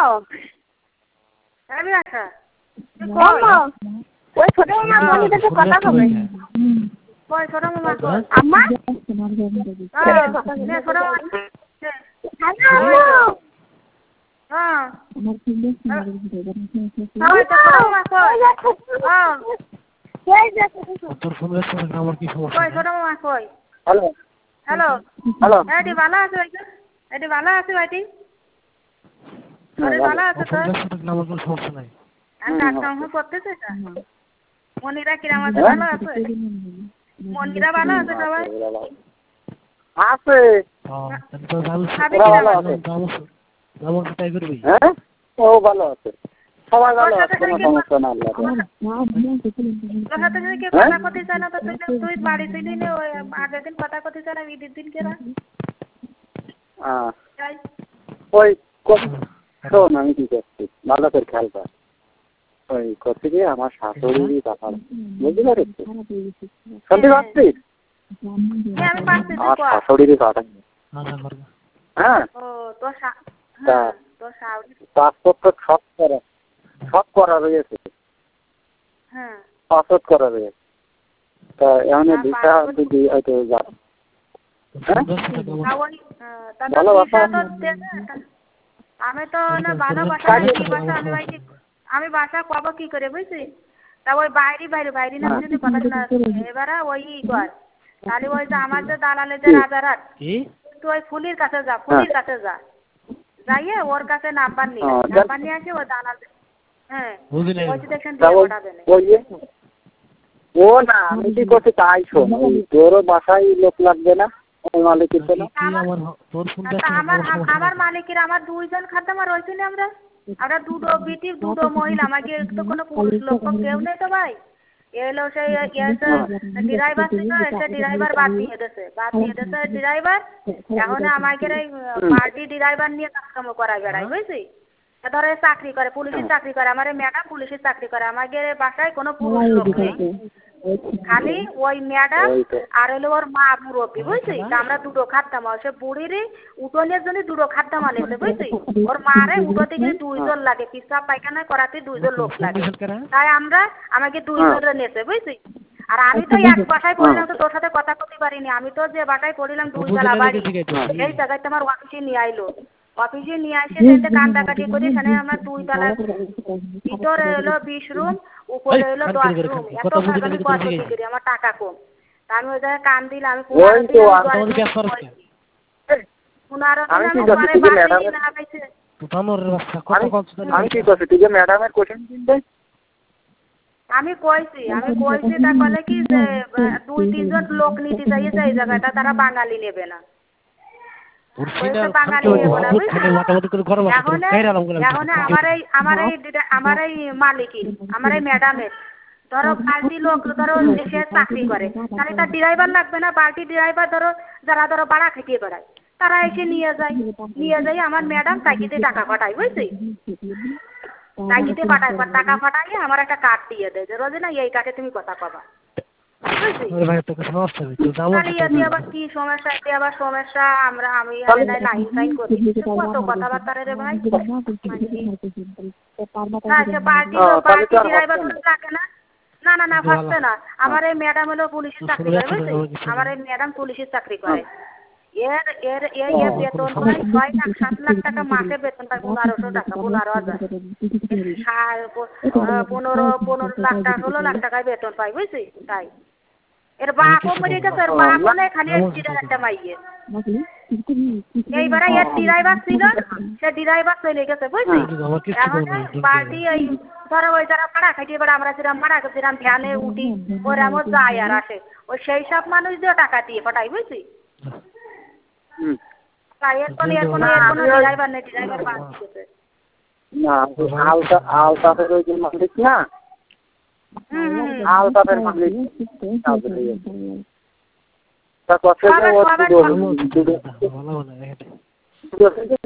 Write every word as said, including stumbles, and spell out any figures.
আমি আচ্ছা ওই ছোট মামা বলিতে তো কথা হবে কই ছোট মামা কই আম্মা হ্যাঁ নে ছোট মামা হ্যালো হ্যাঁ আমার ফিল্ডে কই তো ছোট মামা কই হ্যাঁ কই যাচ্ছে তোর ফোন ব্যস্ত থাকলে আমার কি সমস্যা কই ছোট মামা কই হ্যালো হ্যালো হ্যালো এটি ভালো আছে ভাই এটি ভালো আছে ভাইটি আরে ভালো আছে তো ফোন ব্যস্ত থাকলে আমার কোনো সমস্যা নাই আর কাজ কাম করতেছে না মনিরা কিরাম আছে ভালো আছে মনিরা ভালো আছে সবাই আছে তাহলে তো ভালো খাবি কিরাম আছে যাবো তাই করবি হ্যাঁ ও ভালো আছে সবাই ভালো আছে কোনো সমস্যা না আল্লাহ তোর সাথে যদি কেউ কথা কথি চায় না তো তুই তুই বাড়ি ছিলি না ওই আগের দিন কথা কথি চায় না ঈদের দিন কেরা হ্যাঁ ওই শোন আমি কি করছি ভালো করে খেয়াল কর ওই করতে গিয়ে আমার শাশুড়ি বাবা বুঝতে পারিস শুনতে পাচ্ছিস হ্যাঁ আমি পাচ্ছি আমার শাশুড়িরই কথা হ্যাঁ ও তোর হ্যাঁ তোর শাশুড়ি পাসপোর্ট তো সব করা সব করা রয়েছে হ্যাঁ পাসপোর্ট করা রয়েছে তা এখন ভিসা যদি হয়তো যাবে আমি তো না ভালো বাসা কি বাসা আমি ভাই আমি বাসা কব কি করে বুঝছিস তা ওই বাইরে বাইরে বাইরে না যদি কথা শোনা এবারে ওই কর তাহলে ওই যে আমার যে দালালে যে রাজারহাট তুই ওই ফুলির কাছে যা ফুলির কাছে যা যাইয়ে ওর কাছে নাম্বার নিয়ে নাম্বার নিয়ে আসে ওই দালাল হ্যাঁ ওই দেখেন দিয়ে পাঠাবে না ও না আমি কি করছি তাই শোন তোরও বাসায় লোক লাগবে না ওই মালিকের জন্য আমার আমার মালিকের আমার দুইজন খাদ্যমা রয়েছে না আমরা আমরা দুটো বিটি দুটো মহিলা আমাকে তো কোনো পুরুষ লোক কেউ নেই তো ভাই এলো সেই ড্রাইভার ছিল এসে ড্রাইভার বাদ দিয়ে দিয়েছে বাদ দিয়ে দিয়েছে ড্রাইভার এখন আমাকে পার্টি ড্রাইভার নিয়ে কাজ কাম করা বেড়াই বুঝছিস ধরে চাকরি করে পুলিশের চাকরি করে আমার ম্যাডাম পুলিশের চাকরি করে আমাদের বাসায় কোনো পুরুষ লোক নেই খালি ওই ম্যাডাম আর হলো ওর মা মুরব্বী বুঝছিস আমরা দুটো খাদ্যাম সে বুড়িরই উঠোনের জন্য দুটো খাদ্যাম আনেছে বুঝছিস ওর মারে উঠোতে গেলে দুইজন লাগে পিসাব পায়খানা করাতে দুইজন লোক লাগে তাই আমরা আমাকে দুইজনের নেছে বুঝছিস আর আমি তো এক বাসায় পড়লাম তো তোর সাথে কথা বলতে পারিনি আমি তো যে বাসায় পড়লাম দুই বেলা বাড়ি এই জায়গায় আমার অফিসে নিয়ে আইলো অফিসে নিয়ে আসে সেটা কান্দাকাটি করে সেখানে আমরা দুই তলা ভিতরে হলো বিশ রুম উপরে হলো দশ রুম এত আমি কত কি করি আমার টাকা কম তা আমি ওই জায়গায় কান দিলে আমি পনেরো আমি কি করছি তুই যে ম্যাডামের কোশ্চেন আমি কইছি আমি কইছি তা বলে কি যে দুই তিনজন লোক নিতে চাইছে এই জায়গাটা তারা বাঙালি নেবে না আমার এই আমার এই আমার এই মালিকের আমার এই ম্যাডামের ধরো পার্টি লোক ধরো এসে চাকরি করে তাহলে তার ড্রাইভার লাগবে না পার্টি ড্রাইভার ধরো যারা ধরো ভাড়া খেতে বেড়ায় তারা এসে নিয়ে যায় নিয়ে যাই আমার ম্যাডাম তাকিতে টাকা পাঠায় বুঝছি তাকিতে পাঠায় টাকা পাঠাইয়ে আমার একটা কার্ড দিয়ে দেয় যে রোজ না এই কার্ডে তুমি কথা পাবা কি সমস্যা আবার সমস্যা আমরা আমি লাইন ফাইন করি কত কথাবার্তা রে ভাই পার্টি পার্টি ড্রাইভার লাগে না না না না ভাবছে না আমার এই ম্যাডাম হলো পুলিশের চাকরি করে বুঝলি আমার এই ম্যাডাম পুলিশের চাকরি করে এর এর এর বেতন পাই ছয় লাখ সাত লাখ টাকা মাসে বেতন পাই পনেরোশো টাকা পনেরো হাজার পনেরো পনেরো লাখ টাকা ষোলো লাখ টাকায় বেতন পাই বুঝলি তাই এর বাপও মরে গেছে এর বাপও নেই খালি একটা মাইয়ে এইবারে এর ড্রাইভার ছিল সে ড্রাইভার চলে গেছে বুঝলি এখন পার্টি এই ধরো ওই যারা ভাড়া খাইতে এবার আমরা যেরকম ভাড়া যেরকম ভ্যানে উঠি ওরকম যায় আর আসে ওই সেই সব মানুষ দিয়ে টাকা দিয়ে পাঠাই বুঝলি এর কোনো এর কোনো এর কোনো ড্রাইভার নেই ড্রাইভার বাদ দিয়েছে না আলতা আলতাফের ওই যে মালিক না আলতাফের মালিক তা কথা